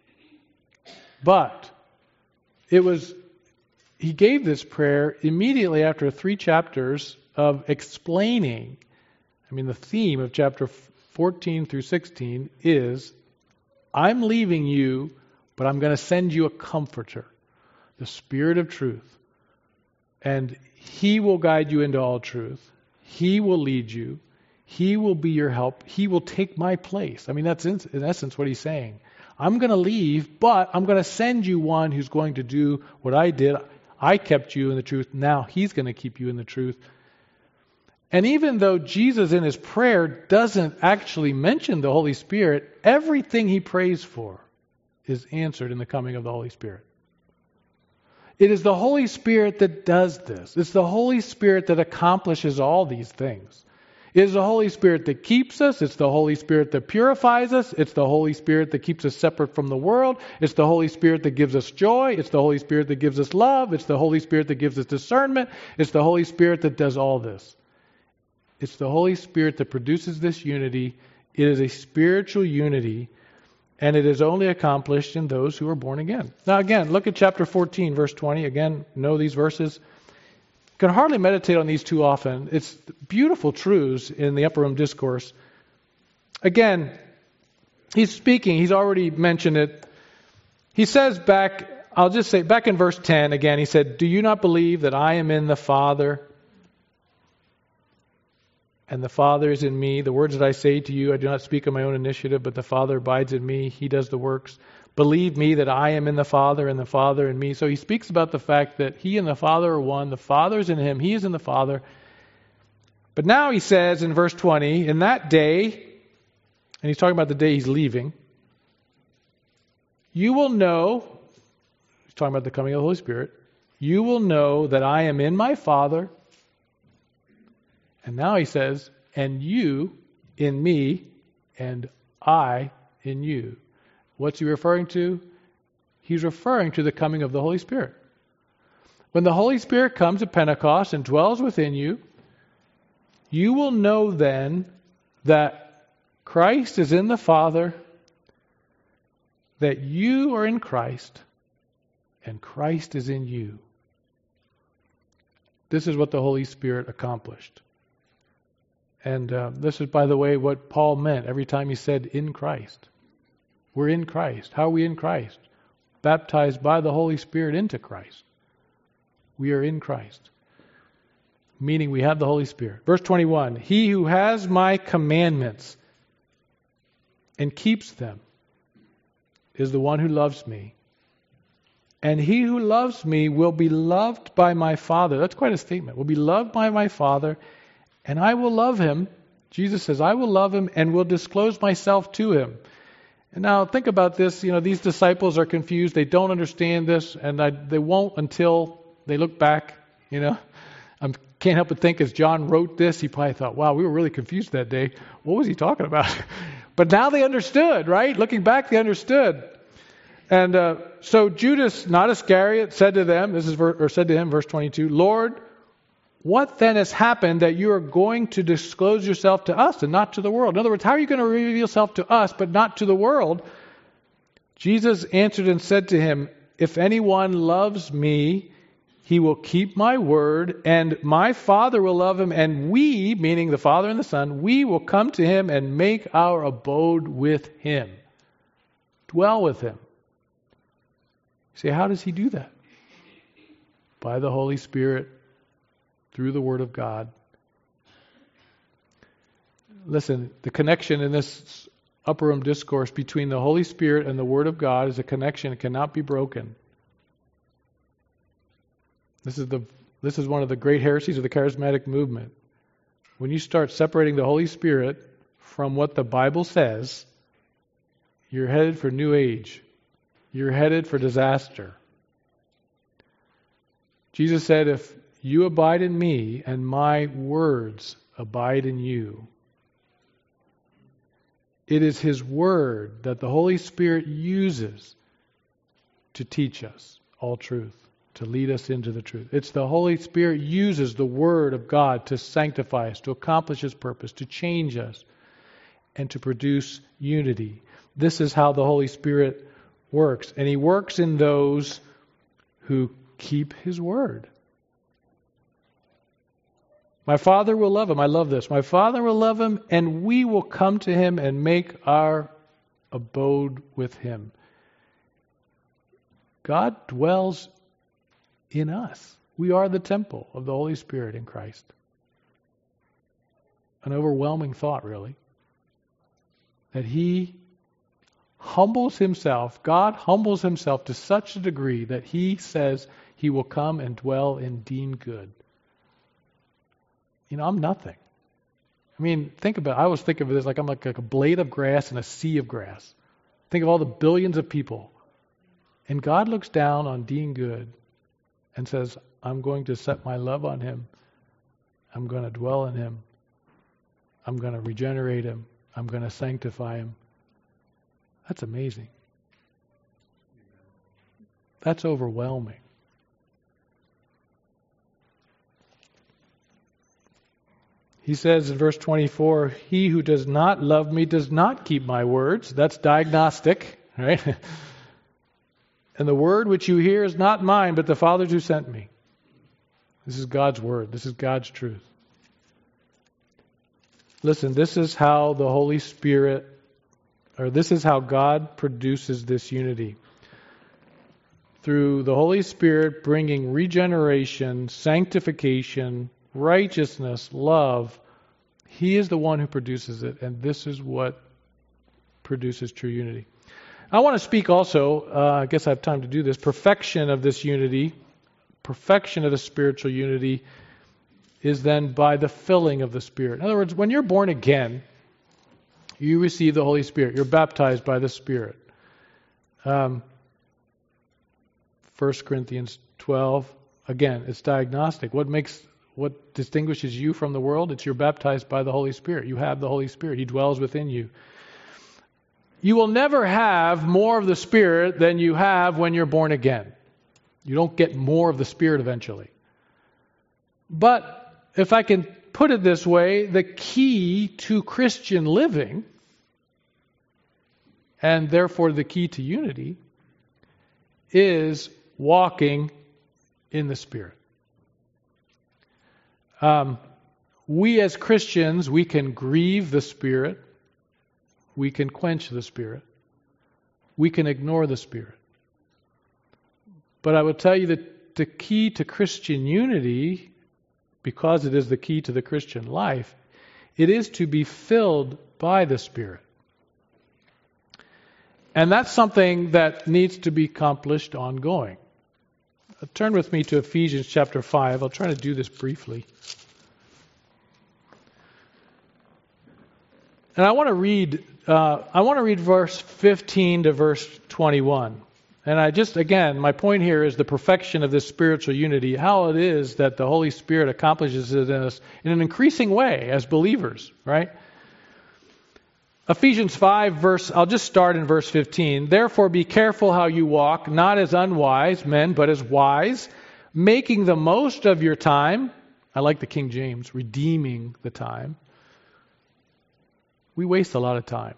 But it was, He gave this prayer immediately after three chapters of explaining. I mean, the theme of chapter fourteen through sixteen is, I'm leaving you, but I'm going to send you a comforter, the Spirit of truth. And He will guide you into all truth. He will lead you. He will be your help. He will take my place. I mean, that's in, in essence what He's saying. I'm going to leave, but I'm going to send you one who's going to do what I did. I kept you in the truth. Now He's going to keep you in the truth. And even though Jesus in His prayer doesn't actually mention the Holy Spirit, everything He prays for is answered in the coming of the Holy Spirit. It is the Holy Spirit that does this. It's the Holy Spirit that accomplishes all these things. It is the Holy Spirit that keeps us. It's the Holy Spirit that purifies us. It's the Holy Spirit that keeps us separate from the world. It's the Holy Spirit that gives us joy. It's the Holy Spirit that gives us love. It's the Holy Spirit that gives us discernment. It's the Holy Spirit that does all this. It's the Holy Spirit that produces this unity. It is a spiritual unity. And it is only accomplished in those who are born again. Now again, look at chapter fourteen, verse twenty. Again, know these verses. Can hardly meditate on these too often. It's beautiful truths in the Upper Room Discourse. Again, he's speaking. He's already mentioned it. He says back, I'll just say, back in verse ten again, he said, "Do you not believe that I am in the Father, and the Father is in me? The words that I say to you, I do not speak of my own initiative, but the Father abides in me. He does the works. Believe me that I am in the Father, and the Father in me." So he speaks about the fact that he and the Father are one. The Father is in him. He is in the Father. But now he says in verse twenty, in that day, and he's talking about the day he's leaving, you will know, he's talking about the coming of the Holy Spirit, you will know that I am in my Father. And now he says, and you in me, and I in you. What's he referring to? He's referring to the coming of the Holy Spirit. When the Holy Spirit comes at Pentecost and dwells within you, you will know then that Christ is in the Father, that you are in Christ, and Christ is in you. This is what the Holy Spirit accomplished. And uh, this is, by the way, what Paul meant every time he said, in Christ. We're in Christ. How are we in Christ? Baptized by the Holy Spirit into Christ. We are in Christ. Meaning we have the Holy Spirit. Verse twenty-one, he who has my commandments and keeps them is the one who loves me. And he who loves me will be loved by my Father. That's quite a statement. Will be loved by my Father, and I will love him. Jesus says, I will love him and will disclose myself to him. And now think about this. You know, these disciples are confused. They don't understand this, and I, they won't until they look back. You know, I can't help but think as John wrote this, he probably thought, wow, we were really confused that day. What was he talking about? But now they understood, right? Looking back, they understood. And uh, so Judas, not Iscariot, said to them, this is ver- or said to him, verse twenty-two, Lord, what then has happened that you are going to disclose yourself to us and not to the world? In other words, how are you going to reveal yourself to us but not to the world? Jesus answered and said to him, if anyone loves me, he will keep my word, and my Father will love him, and we, meaning the Father and the Son, we will come to him and make our abode with him. Dwell with him. You say, how does he do that? By the Holy Spirit, through the Word of God. Listen, the connection in this upper room discourse between the Holy Spirit and the Word of God is a connection that cannot be broken. This is the this is one of the great heresies of the charismatic movement. When you start separating the Holy Spirit from what the Bible says, you're headed for New Age. You're headed for disaster. Jesus said, if you abide in me and my words abide in you, it is his word that the Holy Spirit uses to teach us all truth, to lead us into the truth. It's the Holy Spirit uses the word of God to sanctify us, to accomplish his purpose, to change us, and to produce unity. This is how the Holy Spirit works. And he works in those who keep his word. My Father will love him. I love this. My Father will love him, and we will come to him and make our abode with him. God dwells in us. We are the temple of the Holy Spirit in Christ. An overwhelming thought, really. That he humbles himself, God humbles himself to such a degree that he says he will come and dwell in Dean Good. You know, I'm nothing. I mean, think about it. I always think of this like I'm like, like a blade of grass in a sea of grass. Think of all the billions of people. And God looks down on Dean Good and says, I'm going to set my love on him. I'm going to dwell in him. I'm going to regenerate him. I'm going to sanctify him. That's amazing. That's overwhelming. He says in verse twenty-four, he who does not love me does not keep my words. That's diagnostic, right? And the word which you hear is not mine, but the Father's who sent me. This is God's word. This is God's truth. Listen, this is how the Holy Spirit, or this is how God produces this unity. Through the Holy Spirit bringing regeneration, sanctification, righteousness, love. He is the one who produces it, and this is what produces true unity. I want to speak also, uh, I guess I have time to do this, perfection of this unity, perfection of the spiritual unity is then by the filling of the Spirit. In other words, when you're born again, you receive the Holy Spirit. You're baptized by the Spirit. Um, First Corinthians twelve, again, it's diagnostic. What makes, what distinguishes you from the world? It's you're baptized by the Holy Spirit. You have the Holy Spirit. He dwells within you. You will never have more of the Spirit than you have when you're born again. You don't get more of the Spirit eventually. But if I can put it this way, the key to Christian living, and therefore the key to unity, is walking in the Spirit. Um, we as Christians, we can grieve the Spirit. We can quench the Spirit. We can ignore the Spirit. But I will tell you that the key to Christian unity, because it is the key to the Christian life, it is to be filled by the Spirit. And that's something that needs to be accomplished ongoing. Turn with me to Ephesians chapter five. I'll try to do this briefly. And I want to read uh, I want to read verse fifteen to verse twenty-one. And I just, again, my point here is the perfection of this spiritual unity, how it is that the Holy Spirit accomplishes it in us in an increasing way as believers, right? Ephesians five, verse, I'll just start in verse fifteen. Therefore be careful how you walk, not as unwise men, but as wise, making the most of your time. I like the King James, redeeming the time. We waste a lot of time.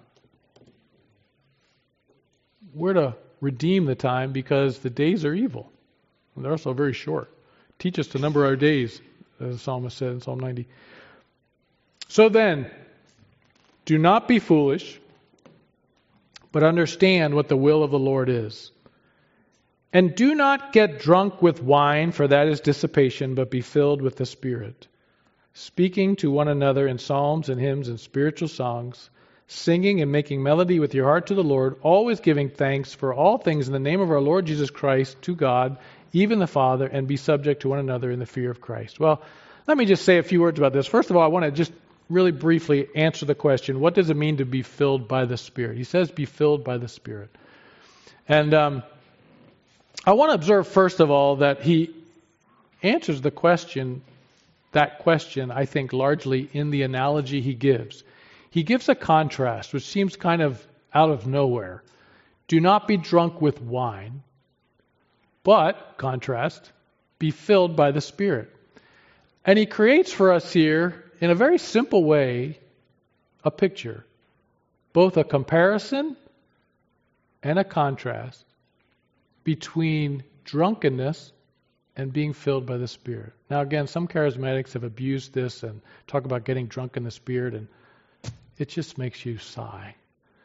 We're to redeem the time because the days are evil. And they're also very short. Teach us to number our days, as the psalmist said in Psalm ninety. So then, do not be foolish, but understand what the will of the Lord is. And do not get drunk with wine, for that is dissipation, but be filled with the Spirit, speaking to one another in psalms and hymns and spiritual songs, singing and making melody with your heart to the Lord, always giving thanks for all things in the name of our Lord Jesus Christ to God, even the Father, and be subject to one another in the fear of Christ. Well, let me just say a few words about this. First of all, I want to just really briefly answer the question, what does it mean to be filled by the Spirit? He says be filled by the Spirit. And um, I want to observe, first of all, that he answers the question, that question, I think, largely in the analogy he gives. He gives a contrast, which seems kind of out of nowhere. Do not be drunk with wine, but, contrast, be filled by the Spirit. And he creates for us here, in a very simple way, a picture. Both a comparison and a contrast between drunkenness and being filled by the Spirit. Now again, some charismatics have abused this and talk about getting drunk in the Spirit, and it just makes you sigh.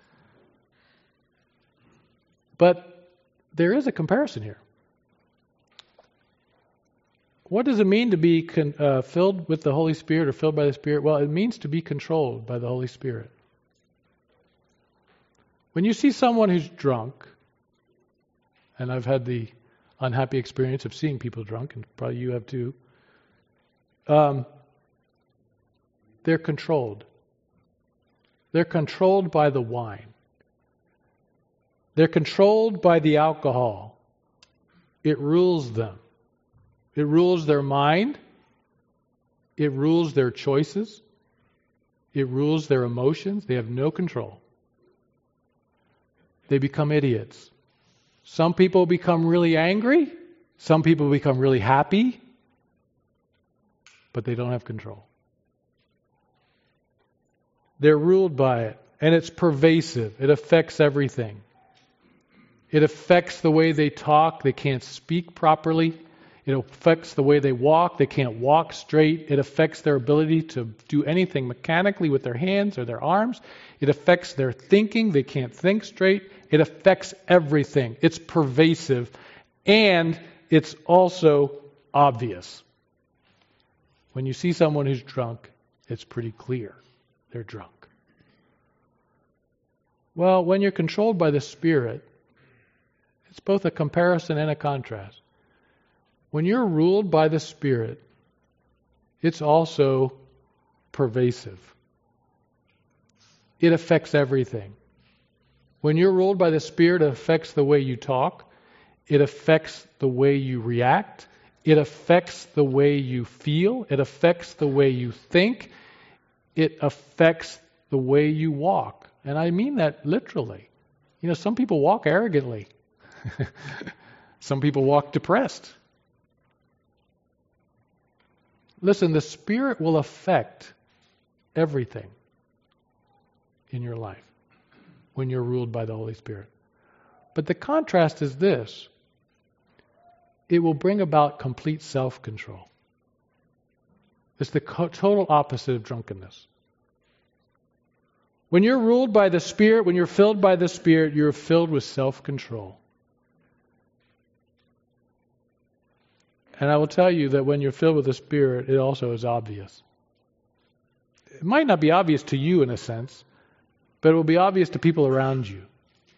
But there is a comparison here. What does it mean to be con- uh, filled with the Holy Spirit or filled by the Spirit? Well, it means to be controlled by the Holy Spirit. When you see someone who's drunk, and I've had the unhappy experience of seeing people drunk, and probably you have too, um, they're controlled. They're controlled by the wine. They're controlled by the alcohol. It rules them. It rules their mind. It rules their choices. It rules their emotions. They have no control. They become idiots. Some people become really angry. Some people become really happy. But they don't have control. They're ruled by it. And it's pervasive. It affects everything. It affects the way they talk. They can't speak properly. It affects the way they walk. They can't walk straight. It affects their ability to do anything mechanically with their hands or their arms. It affects their thinking. They can't think straight. It affects everything. It's pervasive. And it's also obvious. When you see someone who's drunk, it's pretty clear they're drunk. Well, when you're controlled by the Spirit, it's both a comparison and a contrast. When you're ruled by the Spirit, it's also pervasive. It affects everything. When you're ruled by the Spirit, it affects the way you talk. It affects the way you react. It affects the way you feel. It affects the way you think. It affects the way you walk. And I mean that literally. You know, some people walk arrogantly. Some people walk depressed. Listen, the Spirit will affect everything in your life when you're ruled by the Holy Spirit. But the contrast is this. It will bring about complete self-control. It's the co- total opposite of drunkenness. When you're ruled by the Spirit, when you're filled by the Spirit, you're filled with self-control. And I will tell you that when you're filled with the Spirit, it also is obvious. It might not be obvious to you in a sense, but it will be obvious to people around you.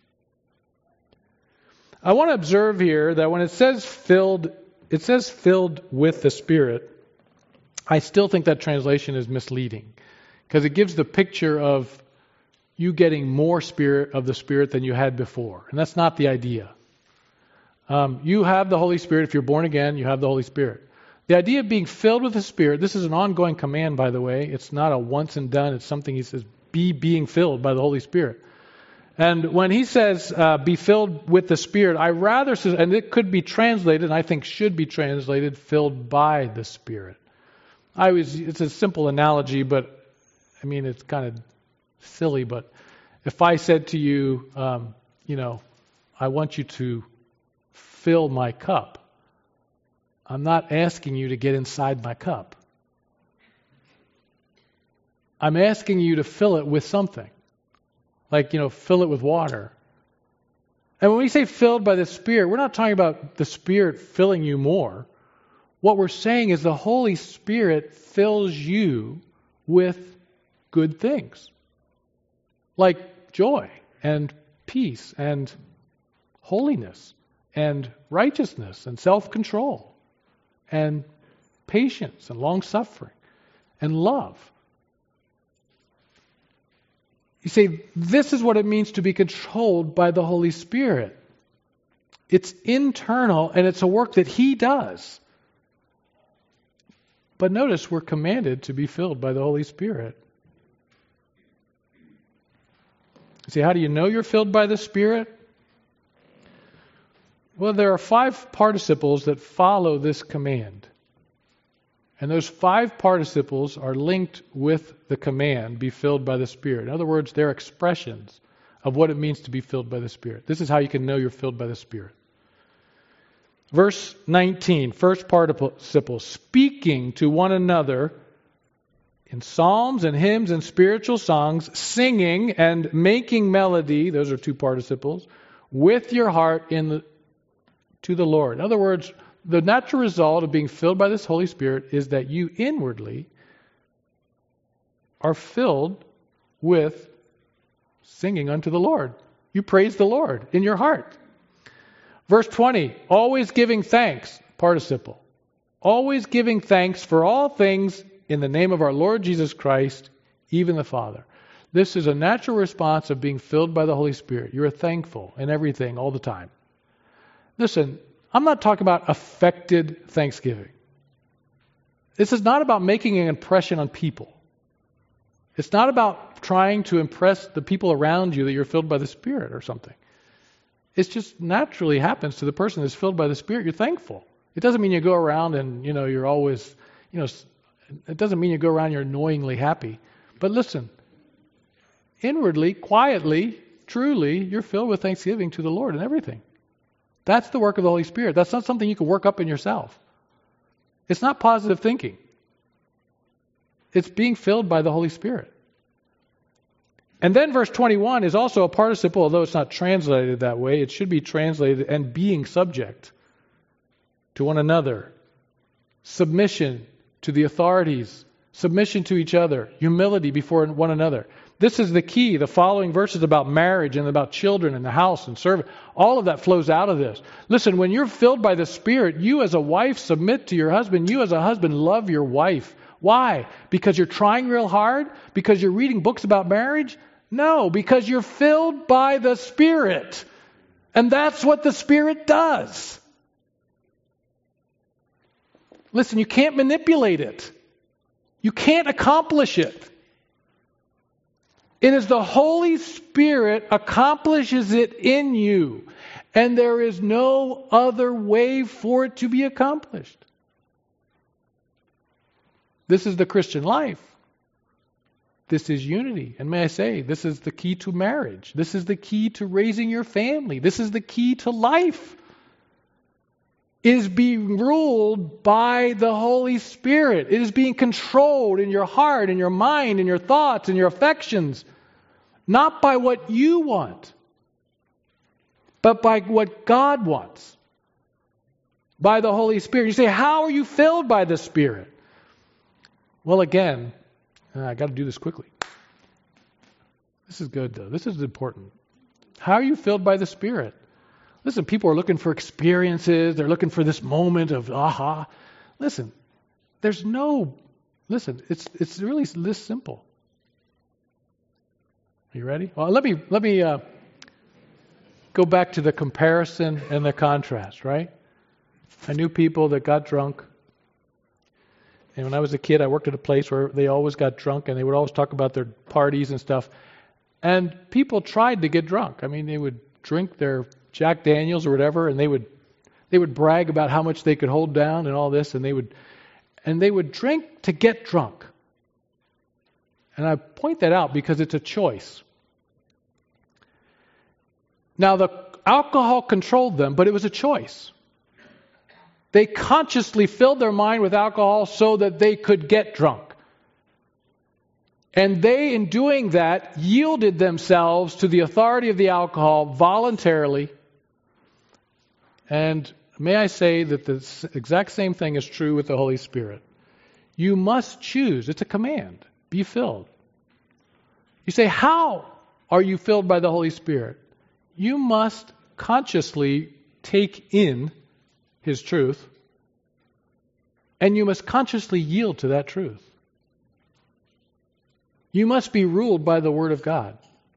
I want to observe here that when it says filled, it says filled with the Spirit. I still think that translation is misleading because it gives the picture of you getting more Spirit of the Spirit than you had before. And that's not the idea. Um, you have the Holy Spirit. If you're born again, you have the Holy Spirit. The idea of being filled with the Spirit, this is an ongoing command, by the way. It's not a once and done. It's something he says, be being filled by the Holy Spirit. And when he says, uh, be filled with the Spirit, I rather, and it could be translated, and I think should be translated, filled by the Spirit. I was, it's a simple analogy, but I mean, it's kind of silly, but if I said to you, um, you know, I want you to fill my cup, I'm not asking you to get inside my cup. I'm asking you to fill it with something. Like, you know, fill it with water. And when we say filled by the Spirit, we're not talking about the Spirit filling you more. What we're saying is the Holy Spirit fills you with good things. Like joy and peace and holiness and righteousness and self-control and patience and long-suffering and love. You say, this is what it means to be controlled by the Holy Spirit. It's internal and it's a work that He does. But notice we're commanded to be filled by the Holy Spirit. You say, how do you know you're filled by the Spirit? Well, there are five participles that follow this command. And those five participles are linked with the command, be filled by the Spirit. In other words, they're expressions of what it means to be filled by the Spirit. This is how you can know you're filled by the Spirit. Verse nineteen, first participle, speaking to one another in psalms and hymns and spiritual songs, singing and making melody, those are two participles, with your heart in the, to the Lord. In other words, the natural result of being filled by this Holy Spirit is that you inwardly are filled with singing unto the Lord. You praise the Lord in your heart. Verse twenty, always giving thanks, participle. Always giving thanks for all things in the name of our Lord Jesus Christ, even the Father. This is a natural response of being filled by the Holy Spirit. You're thankful in everything all the time. Listen, I'm not talking about affected thanksgiving. This is not about making an impression on people. It's not about trying to impress the people around you that you're filled by the Spirit or something. It just naturally happens to the person that's filled by the Spirit. You're thankful. It doesn't mean you go around and, you know, you're always, you know, it doesn't mean you go around you're annoyingly happy. But listen, inwardly, quietly, truly, you're filled with thanksgiving to the Lord and everything. That's the work of the Holy Spirit. That's not something you can work up in yourself. It's not positive thinking. It's being filled by the Holy Spirit. And then verse twenty-one is also a participle, although it's not translated that way. It should be translated and being subject to one another. Submission to the authorities. Submission to each other. Humility before one another. This is the key. The following verses about marriage and about children and the house and servant. All of that flows out of this. Listen, when you're filled by the Spirit, you as a wife submit to your husband. You as a husband love your wife. Why? Because you're trying real hard? Because you're reading books about marriage? No, because you're filled by the Spirit. And that's what the Spirit does. Listen, you can't manipulate it. You can't accomplish it. It is the Holy Spirit accomplishes it in you. And there is no other way for it to be accomplished. This is the Christian life. This is unity. And may I say, this is the key to marriage. This is the key to raising your family. This is the key to life. It is being ruled by the Holy Spirit. It is being controlled in your heart, in your mind, in your thoughts, in your affections. Not by what you want, but by what God wants. By the Holy Spirit. You say, how are you filled by the Spirit? Well, again, I got to do this quickly. This is good, though. This is important. How are you filled by the Spirit? Listen, people are looking for experiences. They're looking for this moment of aha. Listen, there's no, listen, it's it's really this simple. Are you ready? Well, let me, let me uh, go back to the comparison and the contrast, right? I knew people that got drunk. And when I was a kid, I worked at a place where they always got drunk and they would always talk about their parties and stuff. And people tried to get drunk. I mean, they would drink their Jack Daniels or whatever, and they would they would brag about how much they could hold down and all this, and they would and they would drink to get drunk. And I point that out because it's a choice. Now, the alcohol controlled them, but it was a choice. They consciously filled their mind with alcohol so that they could get drunk. And they, in doing that, yielded themselves to the authority of the alcohol voluntarily. And may I say that the exact same thing is true with the Holy Spirit. You must choose. It's a command. Be filled. You say, how are you filled by the Holy Spirit? You must consciously take in His truth, and you must consciously yield to that truth. You must be ruled by the Word of God.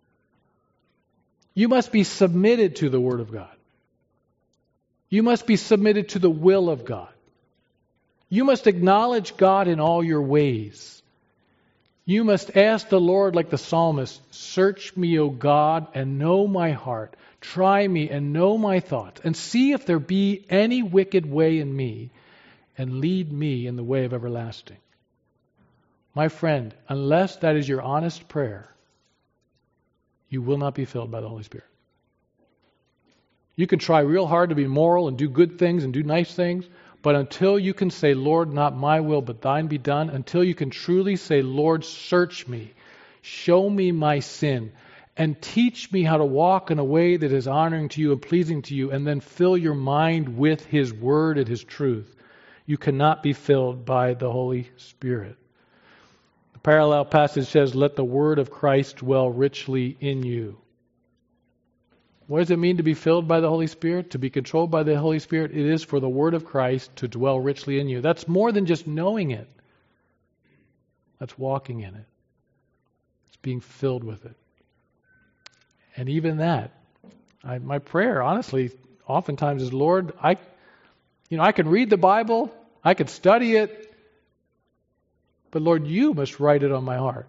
You must be submitted to the Word of God. You must be submitted to the will of God. You must acknowledge God in all your ways. You must ask the Lord like the psalmist, search me, O God, and know my heart. Try me and know my thoughts, and see if there be any wicked way in me, and lead me in the way of everlasting. My friend, unless that is your honest prayer, you will not be filled by the Holy Spirit. You can try real hard to be moral and do good things and do nice things, but until you can say, Lord, not my will, but thine be done, until you can truly say, Lord, search me, show me my sin, and teach me how to walk in a way that is honoring to you and pleasing to you, and then fill your mind with His Word and His truth, you cannot be filled by the Holy Spirit. The parallel passage says, let the Word of Christ dwell richly in you. What does it mean to be filled by the Holy Spirit? To be controlled by the Holy Spirit? It is for the Word of Christ to dwell richly in you. That's more than just knowing it. That's walking in it. It's being filled with it. And even that, I, my prayer, honestly, oftentimes is, Lord, I, you know, I can read the Bible, I can study it, but Lord, you must write it on my heart.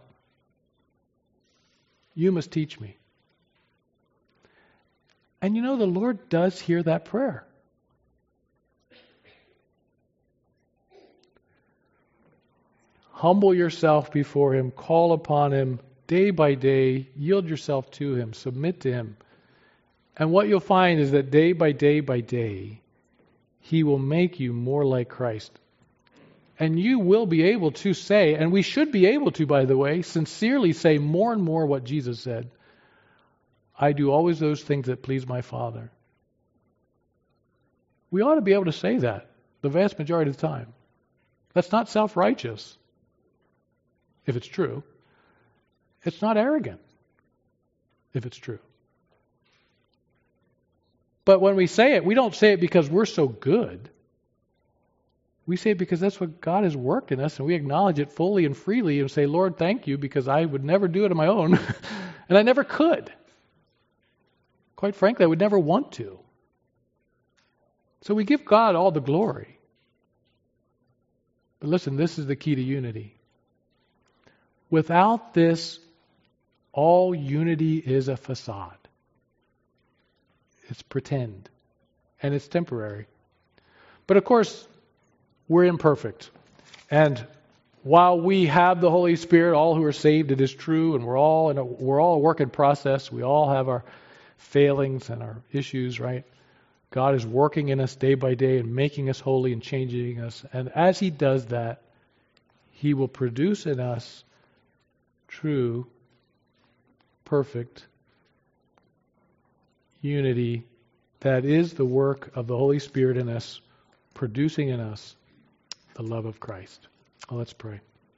You must teach me. And you know, the Lord does hear that prayer. Humble yourself before Him, call upon Him, day by day, yield yourself to Him, submit to Him. And what you'll find is that day by day by day, He will make you more like Christ. And you will be able to say, and we should be able to, by the way, sincerely say more and more what Jesus said. I do always those things that please my Father. We ought to be able to say that the vast majority of the time. That's not self-righteous, if it's true. It's not arrogant, if it's true. But when we say it, we don't say it because we're so good. We say it because that's what God has worked in us, and we acknowledge it fully and freely and say, Lord, thank you, because I would never do it on my own, and I never could. Quite frankly, I would never want to. So we give God all the glory. But listen, this is the key to unity. Without this, all unity is a facade. It's pretend. And it's temporary. But of course, we're imperfect. And while we have the Holy Spirit, all who are saved, it is true, and we're all in a, we're all a work in process. We all have our failings and our issues, right? God is working in us day by day and making us holy and changing us. And as He does that, He will produce in us true, perfect unity that is the work of the Holy Spirit in us, producing in us the love of Christ. Well, let's pray.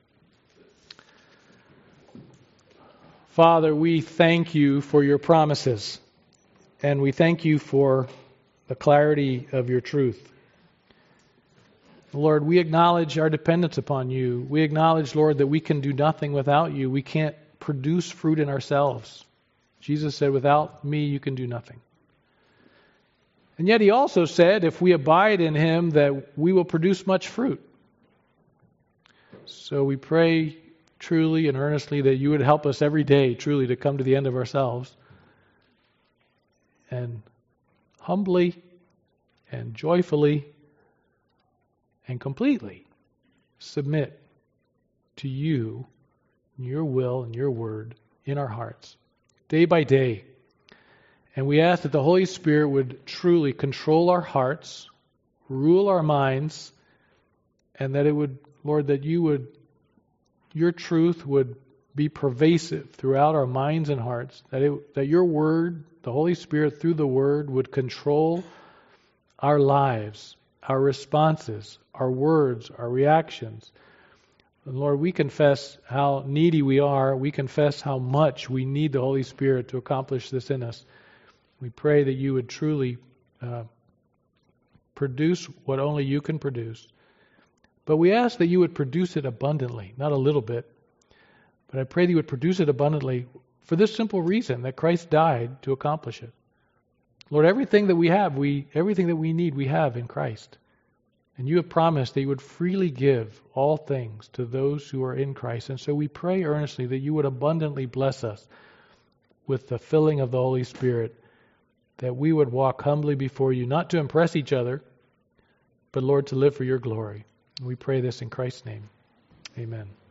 Father, we thank you for your promises, and we thank you for the clarity of your truth. Lord, we acknowledge our dependence upon you. We acknowledge, Lord, that we can do nothing without you. We can't produce fruit in ourselves. Jesus said, without me, you can do nothing. And yet He also said, if we abide in Him, that we will produce much fruit. So we pray truly and earnestly that you would help us every day, truly, to come to the end of ourselves and humbly and joyfully and completely submit to you, your will and your word in our hearts, day by day. And we ask that the Holy Spirit would truly control our hearts, rule our minds, and that it would, Lord, that you would, your truth would be pervasive throughout our minds and hearts, that it, that your word, the Holy Spirit through the word, would control our lives, our responses, our words, our reactions. And Lord, we confess how needy we are. We confess how much we need the Holy Spirit to accomplish this in us. We pray that you would truly uh, produce what only you can produce. But we ask that you would produce it abundantly, not a little bit. But I pray that you would produce it abundantly for this simple reason, that Christ died to accomplish it. Lord, everything that we have, we everything that we need, we have in Christ. And you have promised that you would freely give all things to those who are in Christ. And so we pray earnestly that you would abundantly bless us with the filling of the Holy Spirit, that we would walk humbly before you, not to impress each other, but Lord, to live for your glory. And we pray this in Christ's name. Amen.